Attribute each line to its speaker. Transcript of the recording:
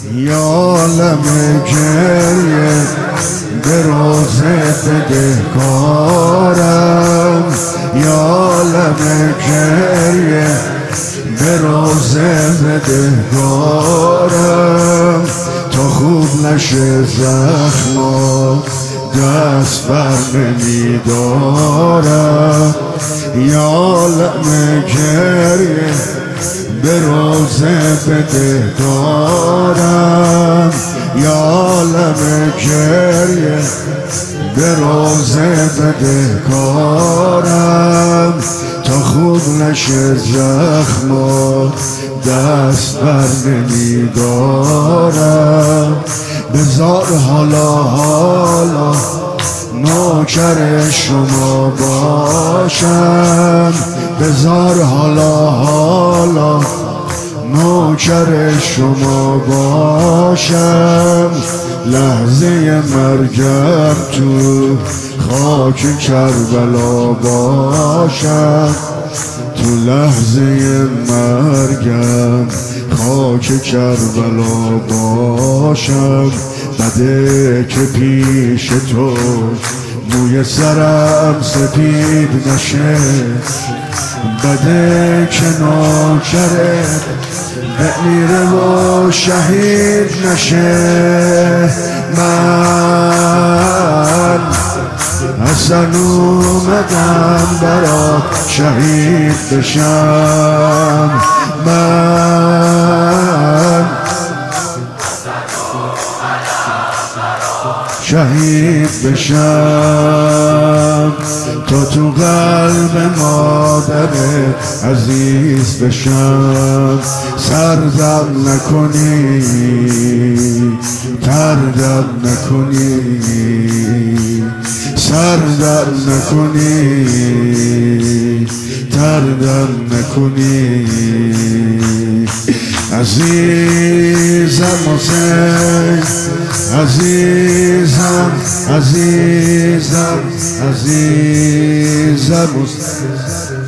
Speaker 1: یا عالم گریه به روزه بدهکارم، یا عالم گریه به روزه بدهکارم، تا خوب نشه زخما دست بر نمیدارم. یا عالم گریه به روزه بدهکارم، یا عالم گریه به روزه بدهکارم، تا خوب نشه زخما دست بر نمیدارم. بذار حالا نوکر شما باشم، بذار حالا نوکر شما باشم، لحظه مرگم تو خاک کربلا باشم، تو لحظه مرگم خاک کربلا باشم. بده که پیش تو موی سرم سپید نشه، بده که نوکرت بمیره و شهید نشه. من اصلا اومدم برات شهید بشم، من شهید بشم، تا تو قلب مادر عزیز بشم. سردم نکنی، تردم نکنی، سردم نکنی، تردم نکنی. عزیزم حسین، عزیزم عزیزم عزیزم حسین.